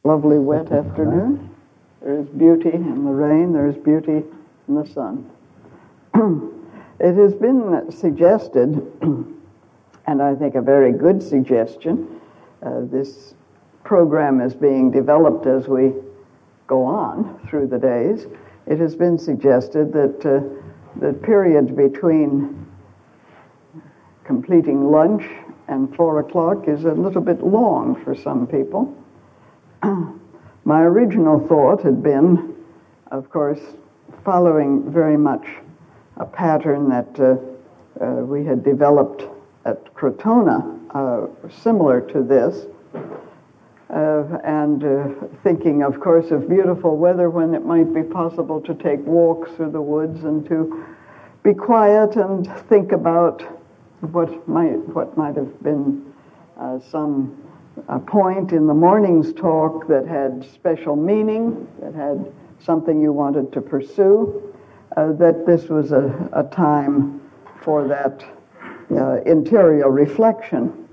lovely wet afternoon. There is beauty in the rain, there is beauty in the sun. It has been suggested, and I think a very good suggestion, this program is being developed as we go on through the days. It has been suggested that the period between completing lunch and 4 o'clock is a little bit long for some people. My original thought had been, of course, following very much a pattern that we had developed at Crotona, similar to this, and thinking, of course, of beautiful weather when it might be possible to take walks through the woods and to be quiet and think about what might have been some point in the morning's talk that had special meaning, that had something you wanted to pursue, that this was a time for that interior reflection.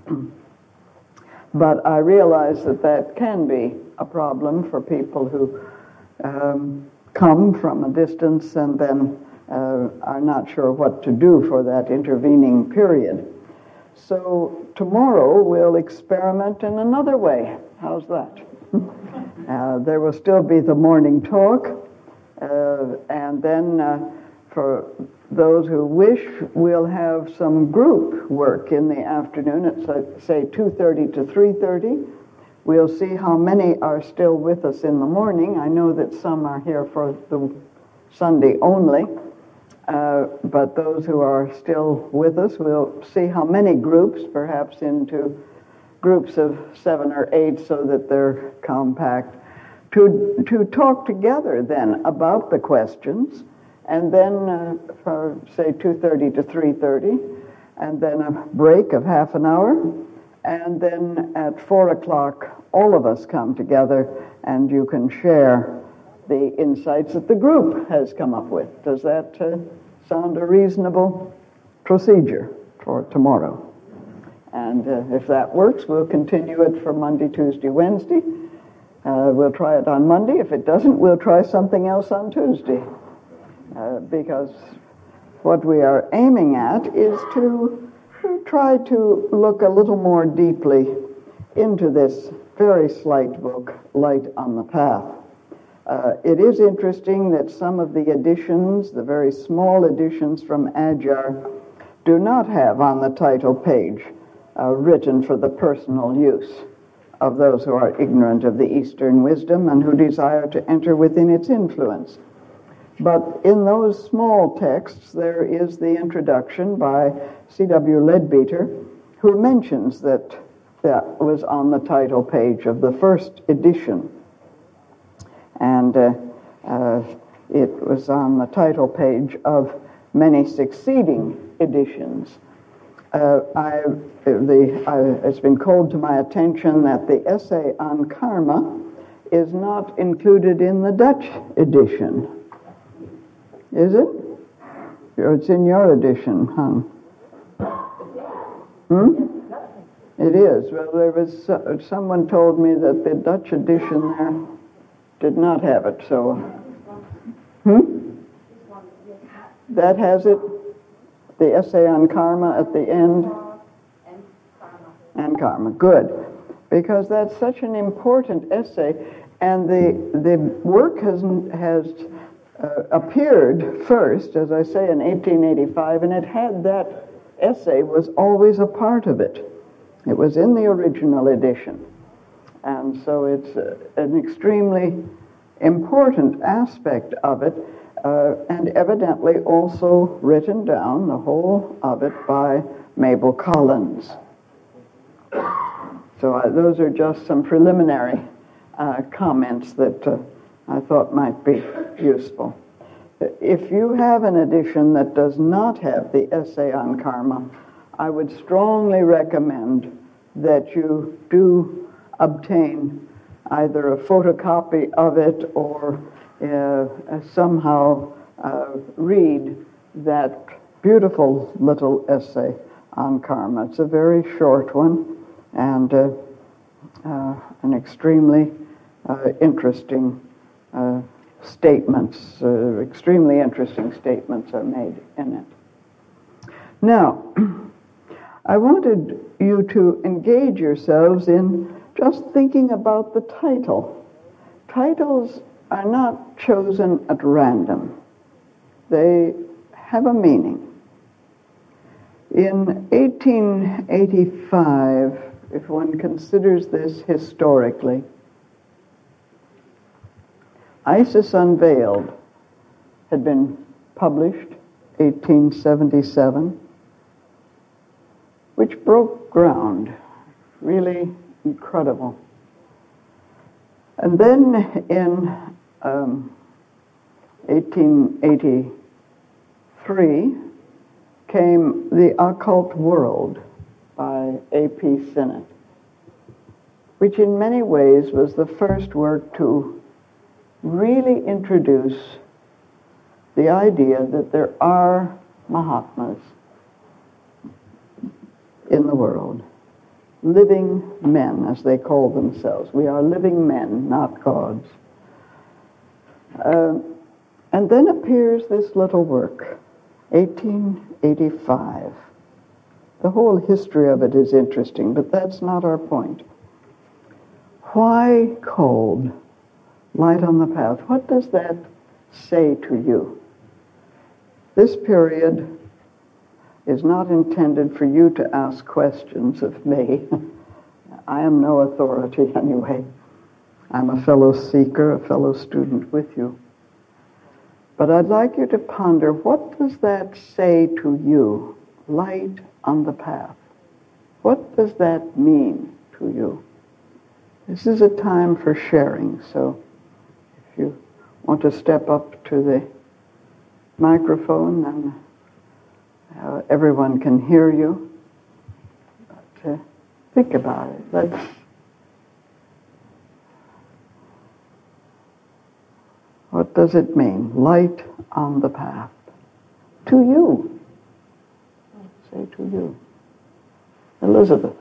But I realize that can be a problem for people who come from a distance and then are not sure what to do for that intervening period. So tomorrow we'll experiment in another way. How's that? There will still be the morning talk, and then for those who wish, we'll have some group work in the afternoon at, say, 2:30 to 3:30. We'll see how many are still with us in the morning. I know that some are here for the Sunday only. But those who are still with us, we'll see how many groups, perhaps into groups of 7 or 8 so that they're compact, to talk together then about the questions, and then for, say, 2:30 to 3:30, and then a break of half an hour, and then at 4 o'clock, all of us come together, and you can share the insights that the group has come up with. Does that sound a reasonable procedure for tomorrow? And if that works, we'll continue it for Monday, Tuesday, Wednesday. We'll try it on Monday. If it doesn't, we'll try something else on Tuesday. Because what we are aiming at is to try to look a little more deeply into this very slight book, Light on the Path. It is interesting that some of the editions, the very small editions from Adyar, do not have on the title page written for the personal use of those who are ignorant of the Eastern wisdom and who desire to enter within its influence. But in those small texts, there is the introduction by C.W. Leadbeater, who mentions that was on the title page of the first edition. And it was on the title page of many succeeding editions. It's been called to my attention that the essay on karma is not included in the Dutch edition. Is it? It's in your edition, huh? It is. Well, there was someone told me that the Dutch edition there did not have it, so... That has it? The essay on karma at the end? And karma. Good. Because that's such an important essay, and the work has appeared first, as I say, in 1885, and it had that essay was always a part of it. It was in the original edition. And so it's an extremely important aspect of it, and evidently also written down, the whole of it, by Mabel Collins. So those are just some preliminary comments that I thought might be useful. If you have an edition that does not have the essay on karma, I would strongly recommend that you do obtain either a photocopy of it or somehow read that beautiful little essay on karma. It's a very short one and an extremely interesting statements, extremely interesting statements are made in it. Now, I wanted you to engage yourselves in just thinking about the title. Titles are not chosen at random. They have a meaning. In 1885, if one considers this historically, Isis Unveiled had been published, 1877, which broke ground, really incredible. And then in 1883 came The Occult World by A.P. Sinnett, which in many ways was the first work to really introduce the idea that there are Mahatmas in the world, living men, as they call themselves. We are living men, not gods. And then appears this little work, 1885. The whole history of it is interesting, but that's not our point. Why cold? Light on the path. What does that say to you? This period is not intended for you to ask questions of me. I am no authority anyway. I'm a fellow seeker, a fellow student with you. But I'd like you to ponder, what does that say to you? Light on the path. What does that mean to you? This is a time for sharing, so if you want to step up to the microphone, then everyone can hear you. But think about it. What does it mean? Light on the path. To you. I'd say to you. Elizabeth.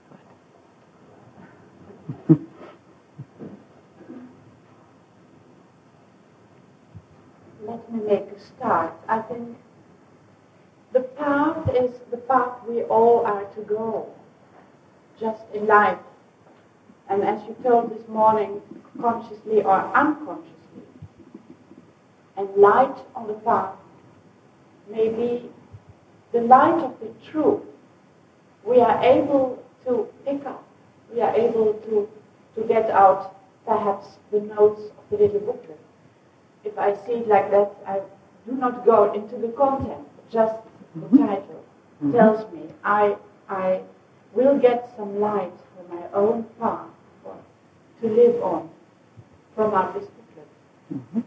Let me make a start. I think the path is the path we all are to go, just in life. And as you told this morning, consciously or unconsciously. And light on the path may be the light of the truth. We are able to pick up. We are able to get out perhaps the notes of the little booklet. If I see it like that, I do not go into the content, just the title tells me I will get some light for my own path to live on from our this booklet. Mm-hmm.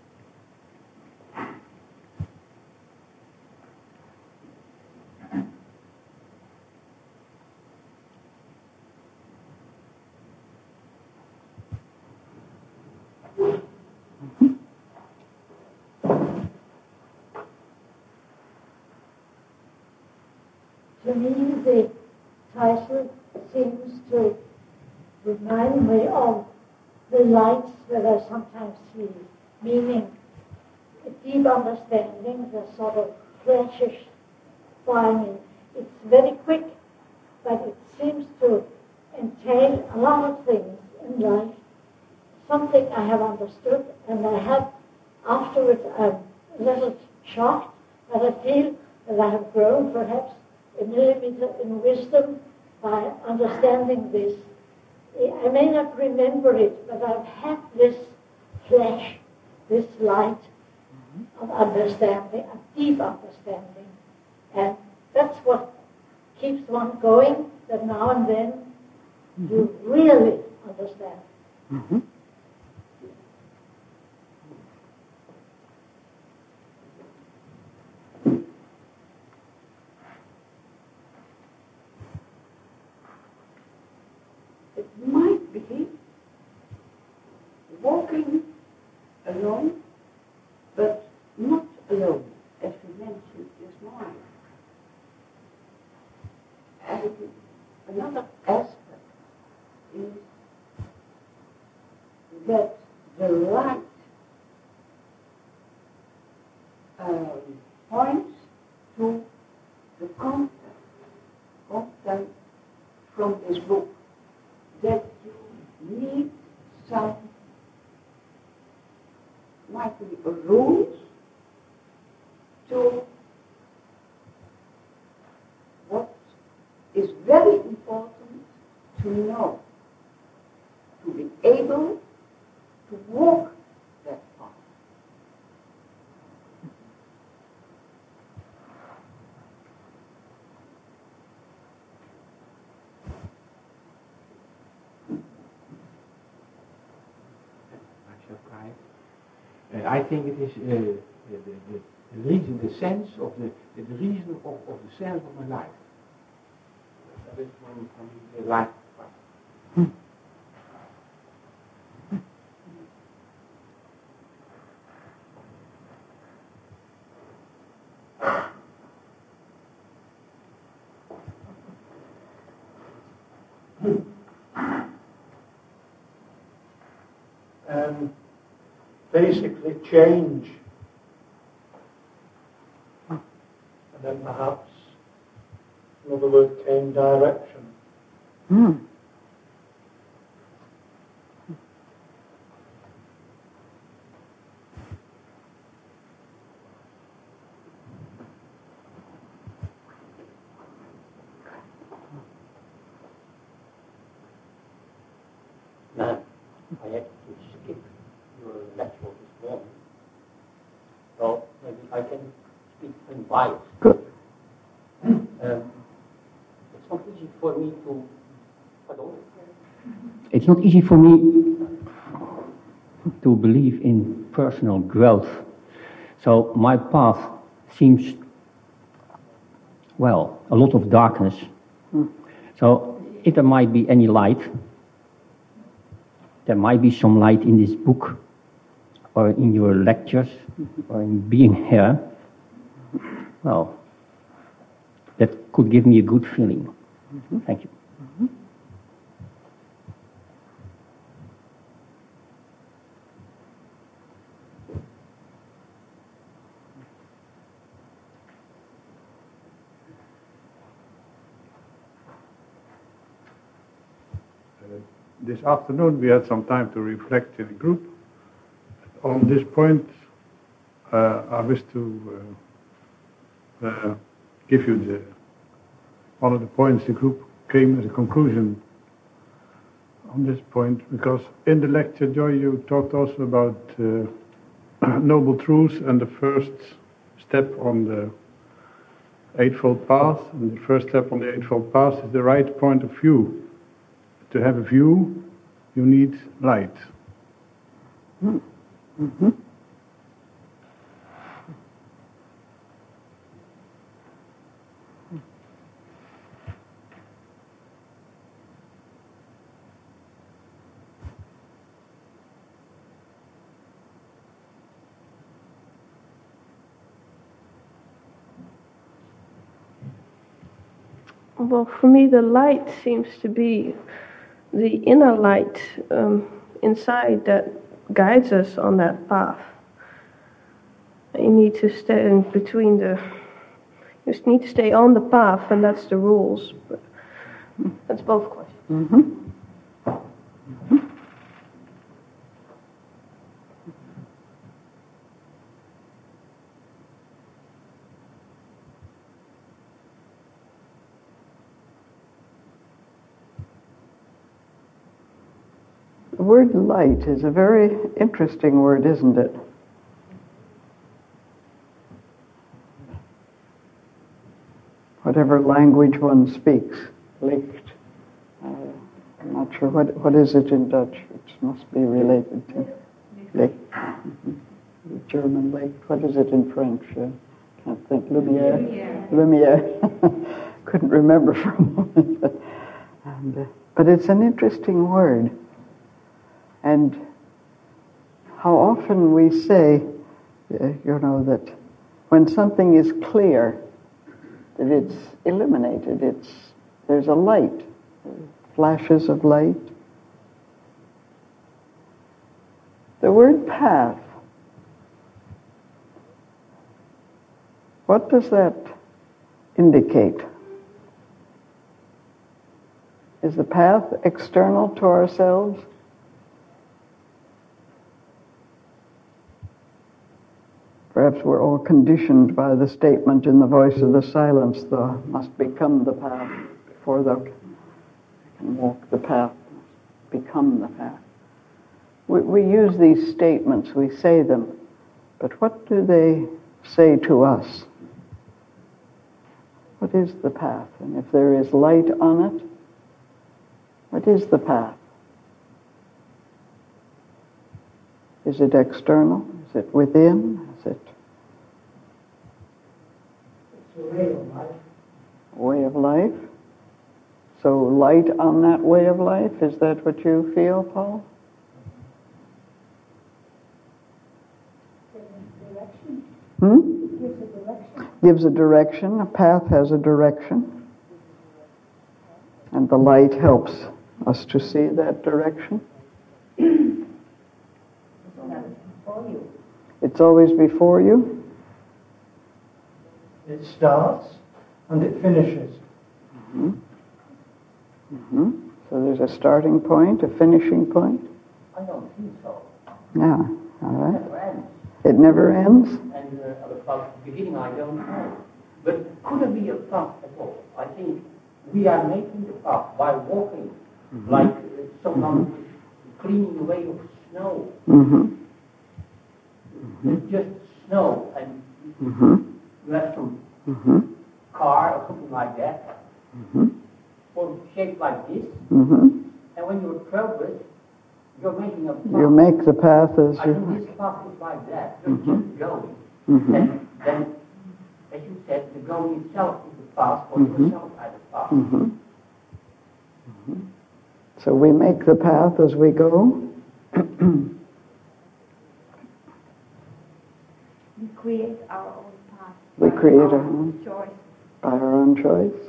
To me, the title seems to remind me of the lights that I sometimes see, meaning a deep understanding, the sort of flashish finding. It's very quick, but it seems to entail a lot of things in life, something I have understood, and I have, afterwards, I'm a little shocked, but I feel that I have grown perhaps a little bit in wisdom by understanding this. I may not remember it, but I've had this flash, this light of understanding, a deep understanding. And that's what keeps one going, that now and then you really understand. Mm-hmm. It might be walking alone, but not alone, as we mentioned this morning. And another aspect is that the light points to the content from this book, that you need some, might be rules to what is very important to know, to be able to walk that path. I think it is the reason, the sense of the reason of the sense of my life. That is for me the life part. Basically change, and then perhaps another word came, direction. Now, I had to skip your lecture this morning, so maybe I can speak unbiased. Good. It's not easy for me to. Pardon? It's not easy for me to believe in personal growth. So my path seems, well, a lot of darkness. So if there might be any light, there might be some light in this book, or in your lectures, or in being here. Well, that could give me a good feeling. Thank you. This afternoon we had some time to reflect in a group. On this point, I wish to give you one of the points the group came as a conclusion on this point, because in the lecture, Joy, you talked also about noble truths and the first step on the Eightfold Path. And the first step on the Eightfold Path is the right point of view. To have a view, you need light. Well, for me, the light seems to be the inner light inside that guides us on that path. You need to stay in between you just need to stay on the path, and that's the rules. But that's both questions. The word light is a very interesting word, isn't it? Whatever language one speaks, Licht. I'm not sure what is it in Dutch. It must be related to Licht. German Licht. What is it in French? Can't think. Lumière. Lumière. Couldn't remember for a moment. But it's an interesting word. And how often we say, that when something is clear, that it's illuminated, there's a light, flashes of light. The word path, what does that indicate? Is the path external to ourselves? Perhaps we're all conditioned by the statement in the voice of the silence, thou must become the path before thou can walk the path, become the path. We use these statements, we say them, but what do they say to us? What is the path? And if there is light on it, what is the path? Is it external? Is it within? Is it It's a way of life. a way of life? So light on that way of life, is that what you feel, Paul? Direction. Gives a direction. Gives a direction. A path has a direction. And the light helps us to see that direction. For you. It's always before you. It starts and it finishes. So there's a starting point, a finishing point. I don't think so. Yeah, all right. It never ends. It never ends. And about the beginning, I don't know. But could it be a path at all? I think we are making the path by walking, like someone cleaning away of snow. It's just snow, and you have some car or something like that, or shaped like this. And when you're progress, you're making a path. You make the path as I you... think this path is like that. You're just going. And then, as you said, the going itself is the path, or yourself as the path. So we make the path as we go. We create our own path. We by create our our own choice. by our own choice.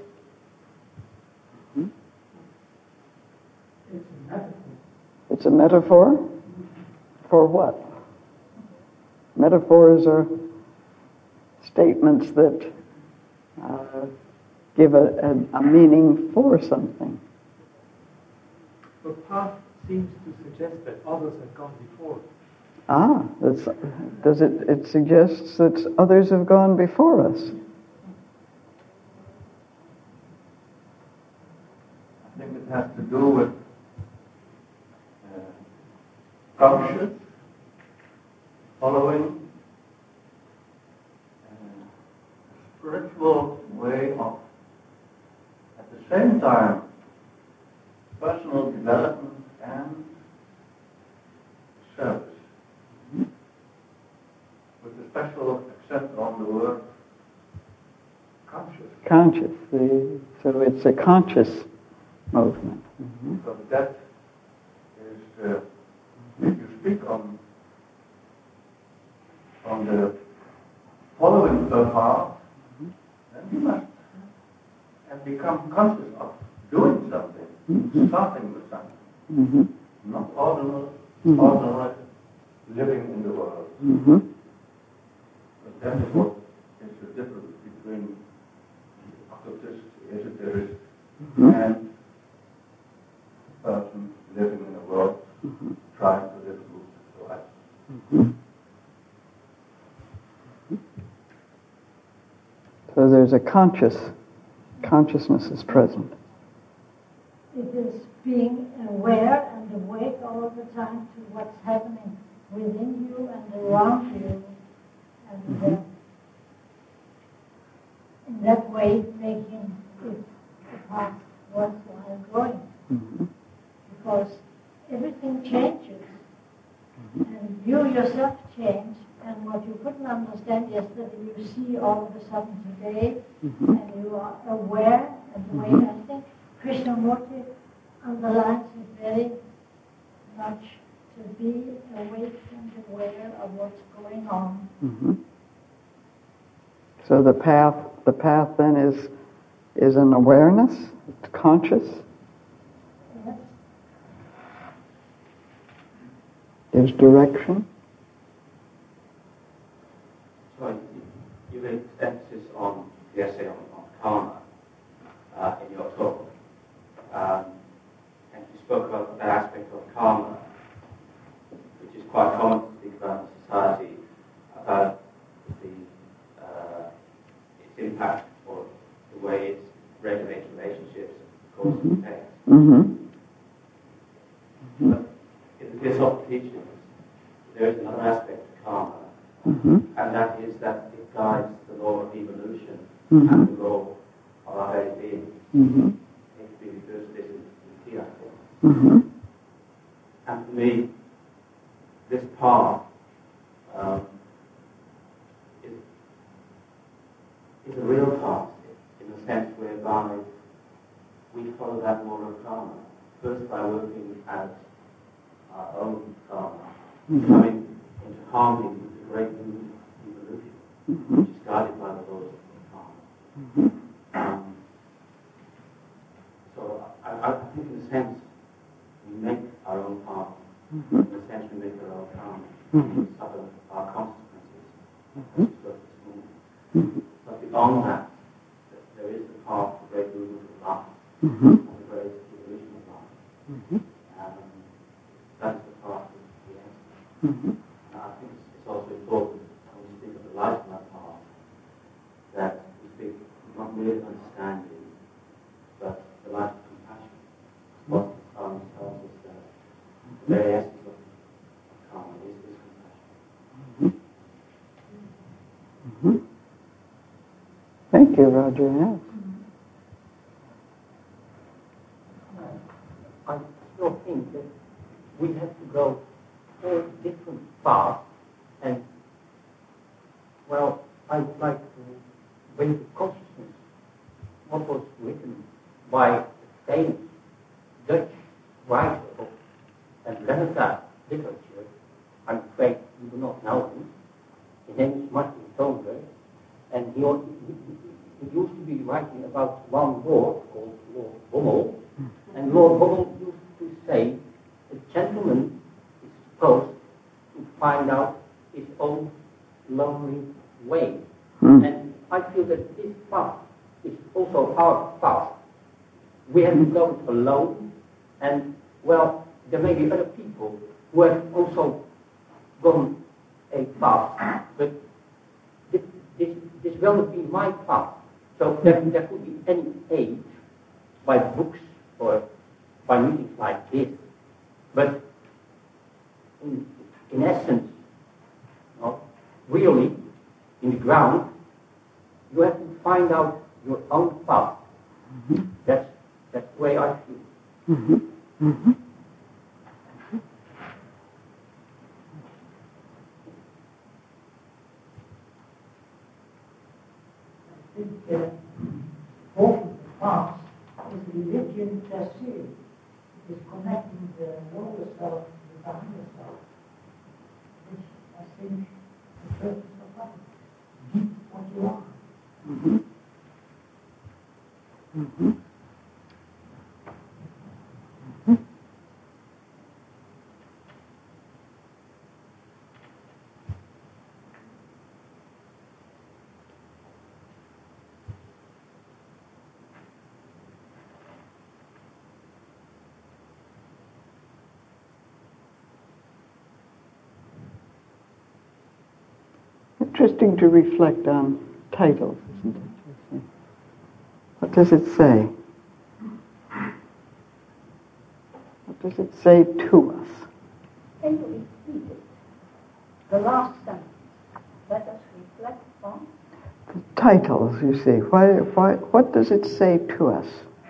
It's a metaphor. It's a metaphor? For what? Metaphors are statements that give a meaning for something. The path seems to suggest that others have gone before. It suggests that others have gone before us. I think it has to do with conscious following a spiritual way of, at the same time, personal development and service. With a special accent on the word conscious. Conscious. So it's a conscious movement. So that is, if you speak on the following the path, then you must and become conscious of doing something, starting with something, not ordinary living in the world. But that is what is the difference between occultist, esoterist, and a person living in the world, trying to live a good life. So there's a consciousness is present. It is being aware and awake all the time to what's happening within you and around you. And in that way, making it a path worthwhile going. Because everything changes. And you yourself change. And what you couldn't understand yesterday, you see all of a sudden today. And you are aware. And the way I think Krishnamurti underlines it very much, to be awake and aware of what's going on. So the path then is an awareness, it's conscious. Yes. There's direction. So you laid emphasis on the essay on karma in your talk. And you spoke about that aspect of karma, which is quite common to speak about in society, about its impact or the way it regulates relationships, causes and effects. Mm-hmm. But in the Theosophical teachings, there is another aspect of karma, and that is that it guides the law of evolution and the law of our very being. It refers to this in theosophy. And for me, this path is a real path, in the sense whereby we follow that law of karma, first by working out our own karma, coming into harmony with the great movement of evolution, which is guided by the laws of karma. So I think in a sense we make our own path, in a sense we make our own karma, we suffer our consequences, but beyond that, there is the path, the great movement of life, and the great evolution of life. That's the path of the end. And I think it's also important when we speak of the life of that path, that we speak not merely of understanding, but the life of compassion. What Karma tells us that the very essence of karma is compassion. Thank you, Roger. Yes. I still think that we have to go four different paths, and well, I would like to bring to consciousness what was written by a famous Dutch writer of Atlanta literature. I'm afraid you do not know him. His name is Martin Toonberg, and he used to be writing about one lord called Lord Bommel, and Lord Bommel used to say a gentleman is supposed to find out his own lonely way. And I feel that this path is also our path. We have to go it alone, and well, there may be other people who have also gone a path, but this will not be my path. So there could be any aid by books or by meetings like this. But in essence, really, in the ground, you have to find out your own path. That's the way I feel. I think both of the paths is religion per se. It is connecting the lower self to the higher self, which I think the purpose of life. Be what you are. Interesting to reflect on titles, isn't it? What does it say? What does it say to us? Can you repeat it? The last sentence. Let us reflect on The titles, you see. What does it say to us?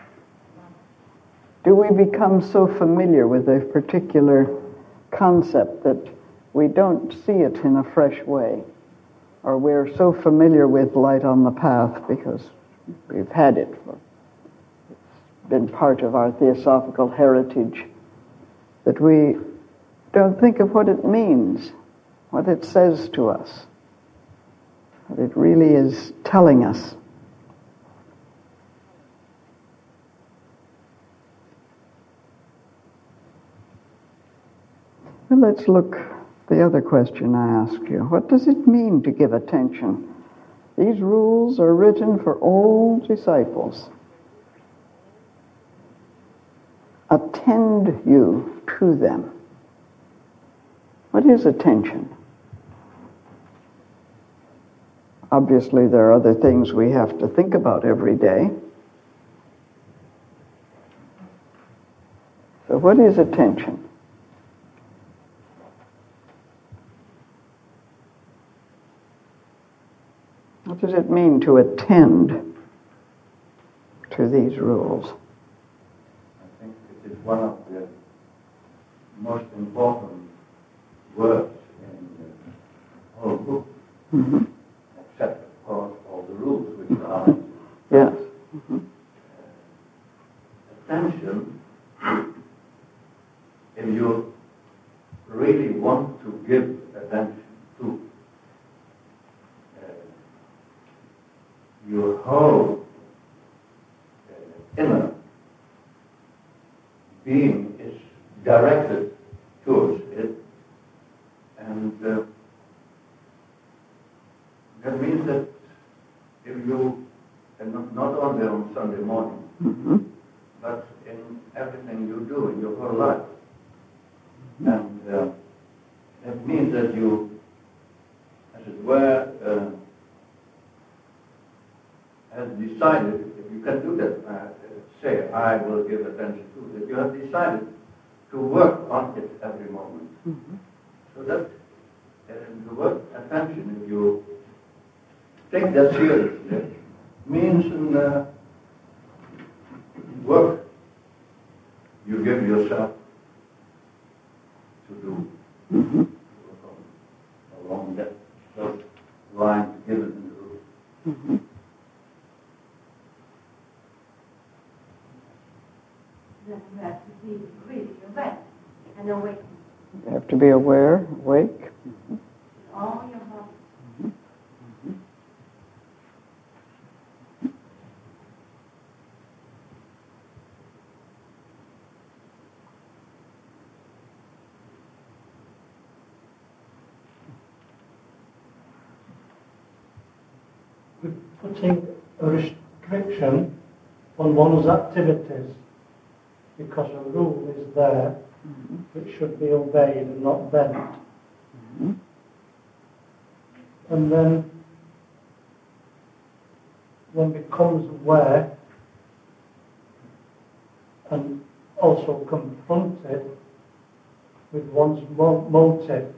Do we become so familiar with a particular concept that we don't see it in a fresh way? Or we're so familiar with light on the path because we've had it. It's been part of our theosophical heritage that we don't think of what it means, what it says to us, what it really is telling us. Well, let's look the other question I asked you. What does it mean to give attention? These rules are written for all disciples. Attend you to them. What is attention? Obviously, there are other things we have to think about every day. So what is attention? What does it mean to attend to these rules? I think it is one of the most important words in the whole book, except, of course, all the rules which are. Yes. Attention, if you really want to give attention to your whole inner being is directed towards it, and that means that if you, and not only on Sunday morning, but in everything you do in your whole life, and that means that you, as it were, has decided, if you can do that, say, I will give attention to it, you have decided to work on it every moment. So that the word attention, if you take that seriously, means work you give yourself to do. Along that those lines given in the rule. That you have to be really aware and awake. You have to be aware, awake. All your body. We're putting a restriction on one's activities because a rule is there which should be obeyed and not bent. And then one becomes aware and also confronted with one's motive.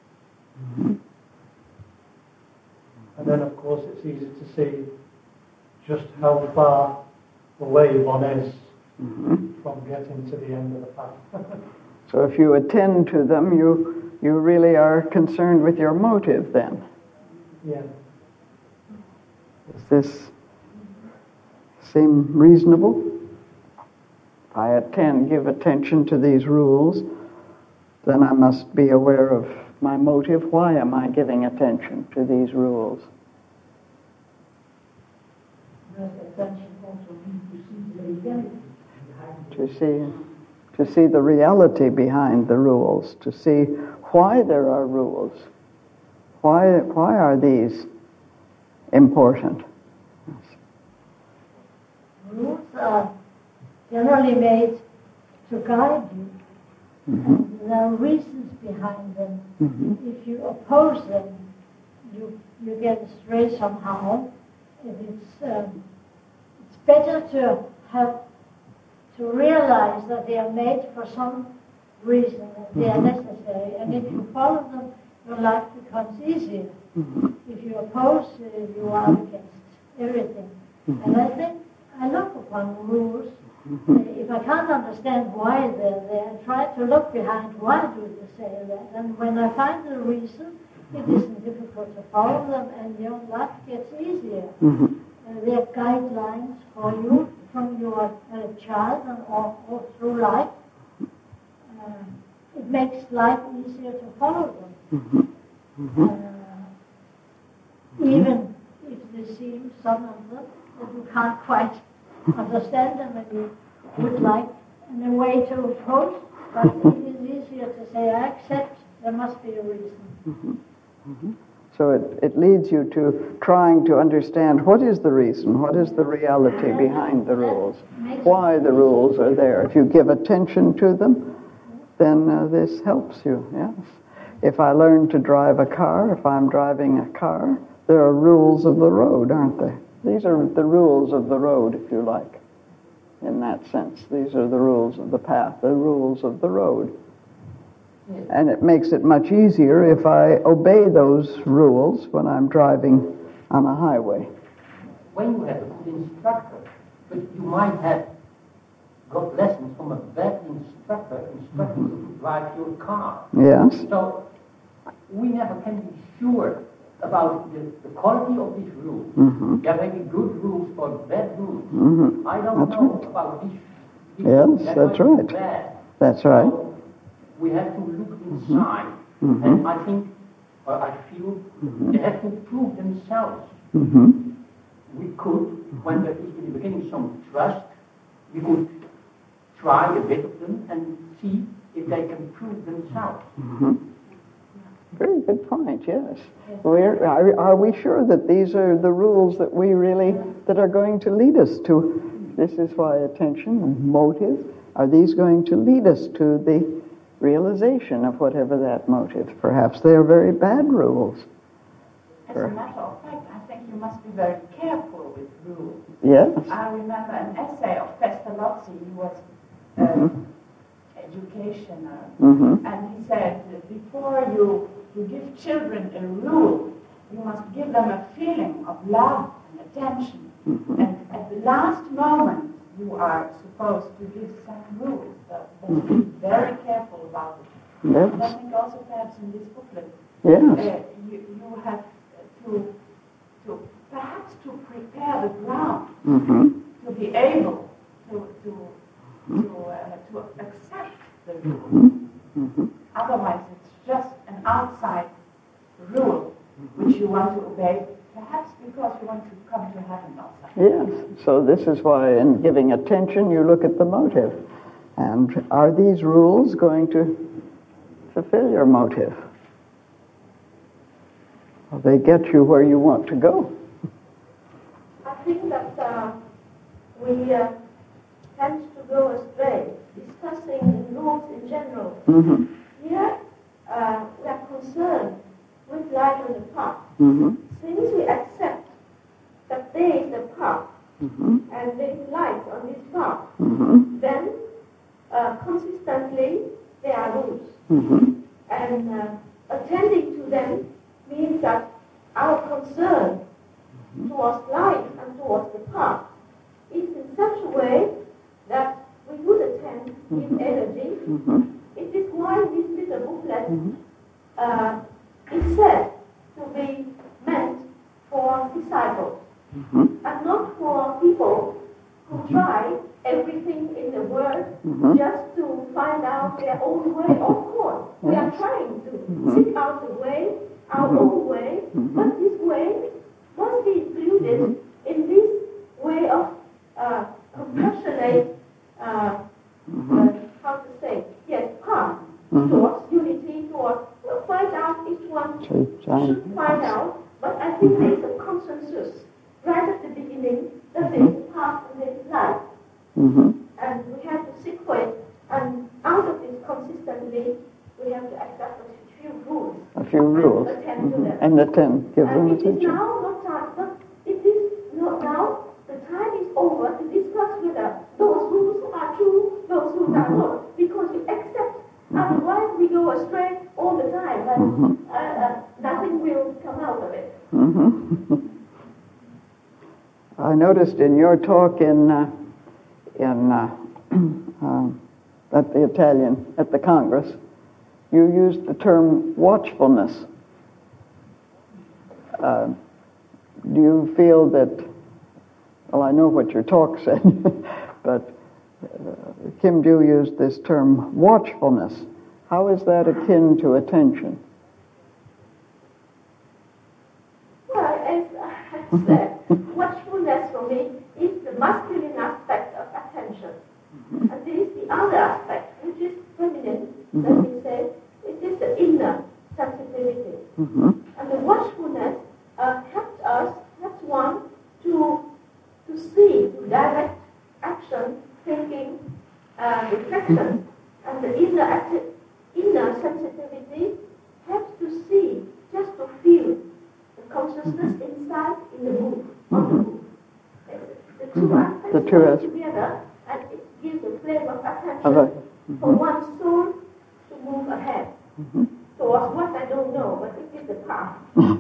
And then, of course, it's easy to see just how far away one is from getting to the end of the path. So if you attend to them, you really are concerned with your motive then. Yeah. Does this seem reasonable? If I give attention to these rules, then I must be aware of my motive. Why am I giving attention to these rules? To see the reality behind the rules, to see why there are rules. Why are these important? Rules are generally made to guide you. And there are reasons behind them. If you oppose them, you get astray somehow. It's better to realize that they are made for some reason, that they are necessary. And if you follow them, your life becomes easier. If you oppose, you are against everything. And I think I look upon rules. If I can't understand why they're there, I try to look behind why do they say that. And when I find the reason, it isn't difficult to follow them, and your life gets easier. They are guidelines for you from your child and all through life. It makes life easier to follow them. Even if they seem, some of them, that you can't quite understand them and you would like in a way to oppose, But it is easier to say, I accept, there must be a reason. So it leads you to trying to understand what is the reason, what is the reality behind the rules, why the rules are there. If you give attention to them, then this helps you, yes. If I learn to drive a car, if I'm driving a car, there are rules of the road, aren't there? These are the rules of the road, if you like, in that sense. These are the rules of the path, the rules of the road. And it makes it much easier if I obey those rules when I'm driving on a highway. When you have a good instructor, but you might have got lessons from a bad instructor instructing you to drive your car. Yes. So we never can be sure about the quality of these rules. Mm-hmm. There may be good rules or bad rules. Mm-hmm. I don't know about these Yes, rules. that's right. Bad. That's right. So we have to look inside, Mm-hmm. and I think, or I feel, they have to prove themselves. Mm-hmm. We could, when there is in the beginning some trust, we could try a bit of them and see if they can prove themselves. Mm-hmm. Very good point, yes. Are we sure that these are the rules that we really, that are going to lead us to, this is why attention and motive, are these going to lead us to the realization of whatever that motive? Perhaps they are very bad rules. As a matter of fact, I think you must be very careful with rules. Yes. I remember an essay of Pestalozzi, who was educationer, and he said that before you give children a rule, you must give them a feeling of love and attention. And at the last moment, you are supposed to give some rules. So be very careful about it. Yes. And I think also perhaps in this booklet, Yes. you have to perhaps to prepare the ground to be able to accept the rule. Otherwise, it's just an outside rule which you want to obey, perhaps because you want to come to heaven also. Yes. So this is why in giving attention, you look at the motive. And are these rules going to fulfill your motive? Will they get you where you want to go? I think that we tend to go astray discussing the rules in general. Here, we are concerned with life on the path. Since we accept that there is a path and there is light on this path, then consistently there are rules. And attending to them means that our concern towards life and towards the path is in such a way that we would attend with energy. It is why this little booklet is said to be meant for disciples and not for people who try everything in the world just to find out their own way. Of course, we are trying to seek out the way, our own way, but this way must be included in this way of compassionate, how to say, yes, path towards unity, towards, we'll find out each one should find out, but I think there is a consensus right at the beginning that there is a path and there is life. And we have to seek for it, and out of this consistently, we have to accept a few rules. A few rules. And attend to them. And attend, give them it is attention. now not time, it is not now, the time is over to discuss whether those rules are true, those rules are not, because you accept. Otherwise, we go astray all the time, and nothing will come out of it. I noticed in your talk at the Italian, at the Congress, you used the term watchfulness. Do you feel that, well, I know what your talk said, but Kim Ju used this term watchfulness. How is that akin to attention? Well, as I said, watchfulness for me is the masculine aspect of attention. And there is the other aspect, which is feminine, let me say, it is the inner sensitivity. And the watchfulness helps one to see, to direct action, thinking, reflection. And the inner sensitivity helps to see, just to feel the consciousness inside in the book, on the book. The two aspects come together, and it gives a flame of attention for one's soul to move ahead. Towards what I don't know, but it is the path.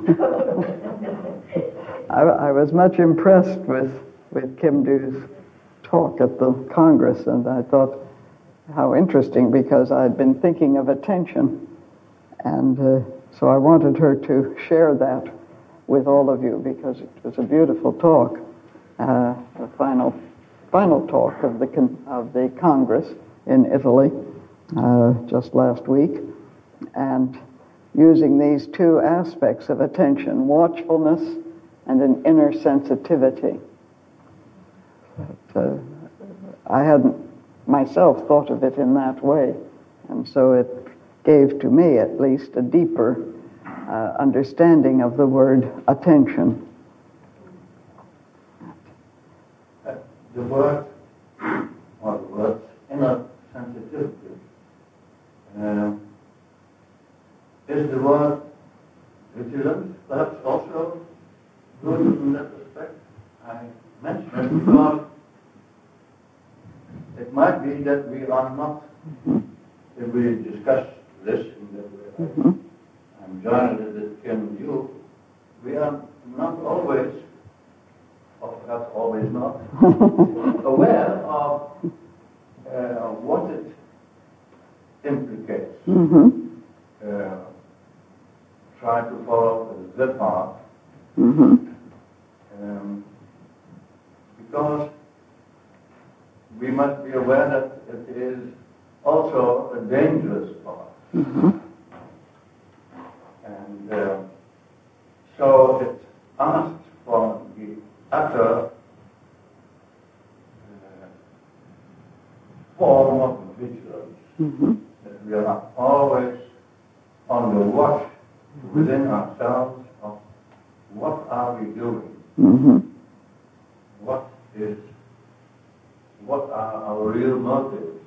I was much impressed with Kim Du's talk at the Congress, and I thought how interesting, because I'd been thinking of attention, and so I wanted her to share that with all of you, because it was a beautiful talk, the final talk of the Congress in Italy just last week, and using these two aspects of attention, watchfulness and an inner sensitivity. But, I hadn't myself thought of it in that way, and so it gave to me at least a deeper understanding of the word attention. The word, or the words, inner sensitivity, is the word vigilance perhaps also good in that respect? I mention it because it might be that we are not, if we discuss this in that way, I'm joining it Kim you, we are not always, or perhaps always not, aware of what it implicates. Try to follow the path, because we must be aware that it is also a dangerous path. And so it asks for the utter form of vigilance, that we are always on the watch within ourselves of what are we doing, what are our real motives,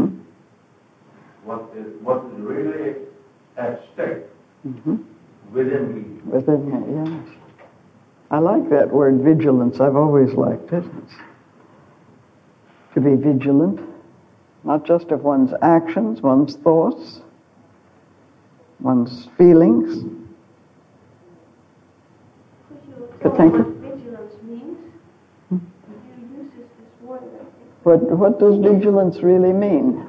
what is really at stake within me. Within me, yes. I like that word vigilance. I've always liked it. It's to be vigilant, not just of one's actions, one's thoughts, one's feelings. Could you tell what vigilance means? You use this word, I think. What does vigilance really mean?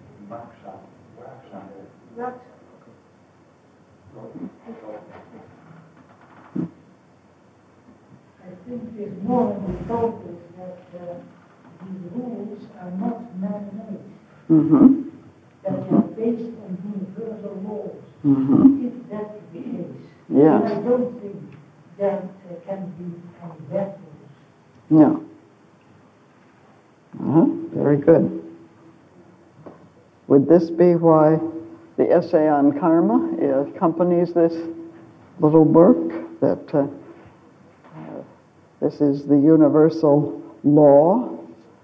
I think it's more in the focus that these rules are not man-made. That they are based on universal laws. If that is the case, then I don't think that can be any bad rules. No. Very good. Would this be why the essay on karma accompanies this little work, that this is the universal law?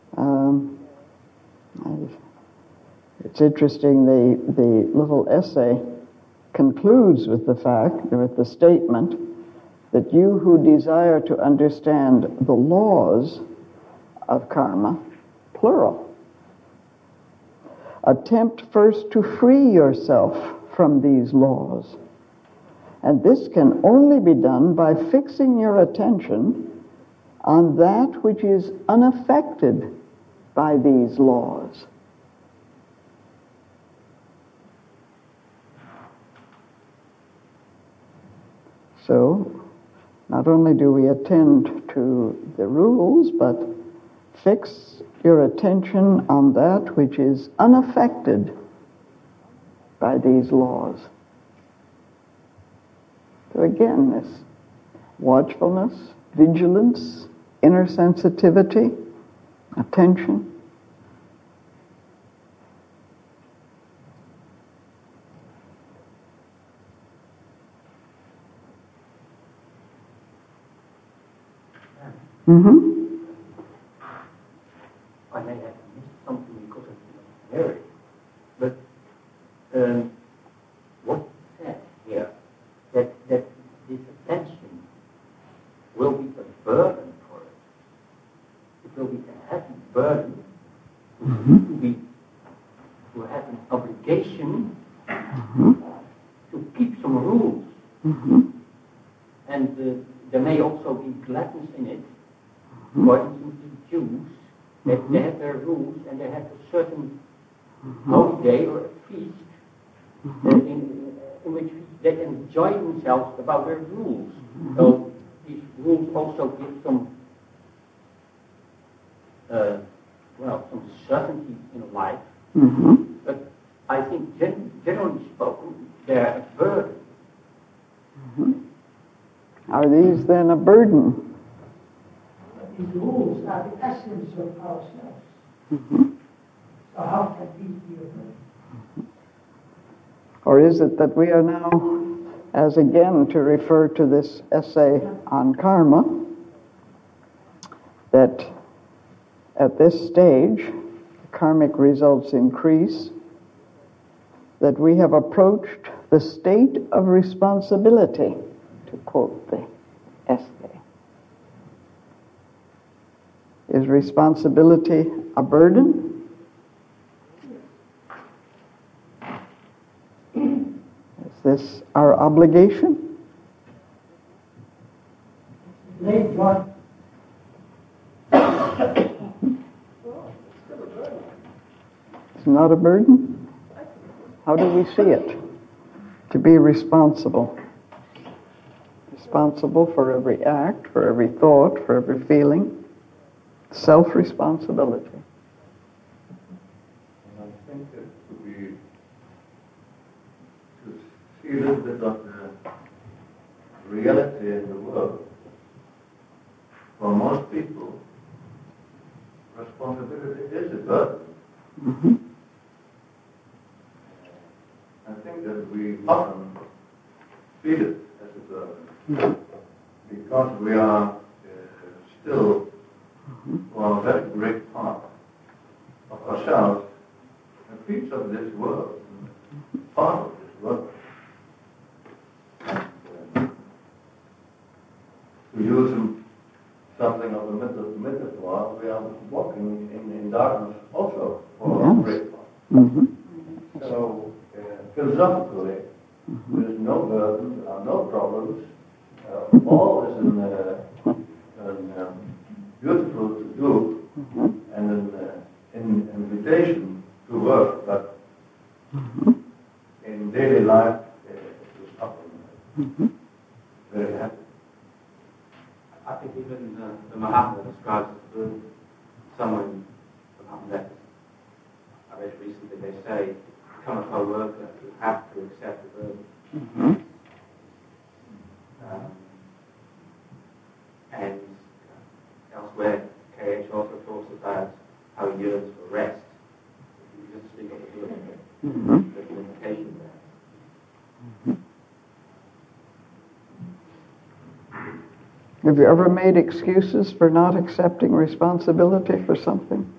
It's interesting, the little essay concludes with the statement that you who desire to understand the laws of karma, plural, attempt first to free yourself from these laws. And this can only be done by fixing your attention on that which is unaffected by these laws. So, not only do we attend to the rules, but fix your attention on that which is unaffected by these laws. So again, this watchfulness, vigilance, inner sensitivity, attention. Mm-hmm. I may have missed something because of the marriage, but what is said here, that this attention will be a burden for us. It will be a heavy burden to have an obligation to keep some rules. And there may also be gladness in it. For instance, the Jews, they have their rules and they have a certain holiday or a feast in which they enjoy themselves about their rules. So these rules also give some some certainty in life. But I think generally spoken, they're a burden. Are these then a burden? These rules are the essence of ourselves. So how can these be a burden? Or is it that we are now, as again to refer to this essay on karma, that at this stage, karmic results increase, that we have approached the state of responsibility, to quote the essay. Is responsibility a burden? Is this our obligation? It's not a burden? How do we see it? To be responsible. Responsible for every act, for every thought, for every feeling. Self-responsibility. I think that to see a little bit of the reality in the world, for most people, responsibility is a burden. I think that we often feel it as a burden because we are still, for a very great part of ourselves, a piece of this world, part of this world. And, to use something of a metaphor, we are walking in darkness also for a great part. So, philosophically, there is no burden, there are no problems. All is beautiful to do and an invitation to work, but in daily life it is often very happy. I think even the Mahatma describes it as someone from left. I read recently they say, become a co-worker, you have to accept the burden. And elsewhere, K.H. also talks about how he yearns for rest. You just speak of the burden, there's a limitation there. Have you ever made excuses for not accepting responsibility for something?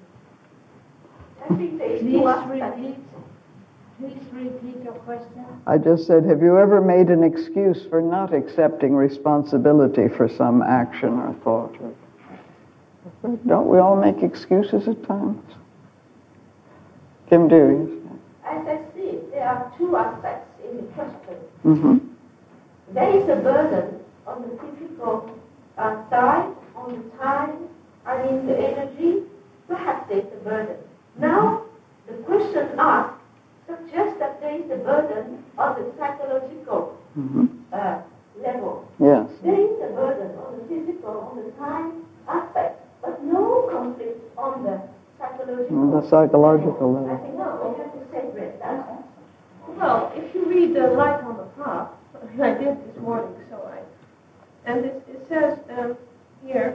Please repeat your question. I just said, have you ever made an excuse for not accepting responsibility for some action or thought? Don't we all make excuses at times? Kim Dewey. As I see it, there are two aspects in the question. There is a burden on the physical side, on the time, and in the energy. Perhaps there is a burden. Now, the question asked suggests that there is a burden on the psychological level. Yes. There is a burden on the physical, on the time aspect, but no conflict on the psychological. The psychological level. I think no, we have to separate that. Well, if you read the Light on the Path, I did this morning, and it says here,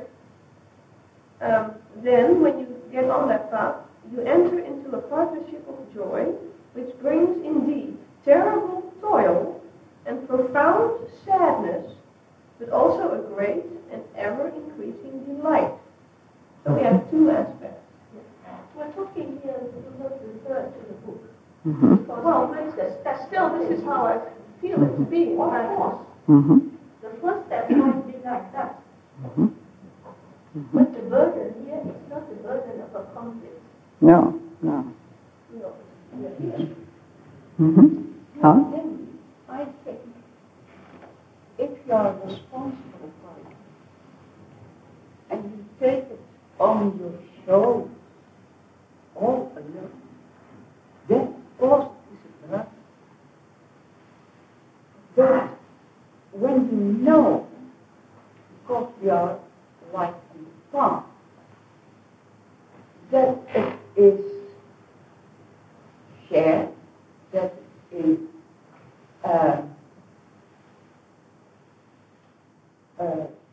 then when you get on that path, you enter into a partnership of joy, which brings indeed terrible toil and profound sadness but also a great and ever-increasing delight. So we have two aspects. We're talking here, do not refer to the book. Mm-hmm. Well, that's still, this is how I feel it to be. Of course. Mm-hmm. The first step might be like that. Mm-hmm. But the burden here is not the burden of a conflict. No, no. You know, we're here. Mm-hmm. Huh? Then I think if you are responsible for it and you take it on your shoulders all alone, then of course it is enough. But when you know, because we are like in the path, that it is shared, that it is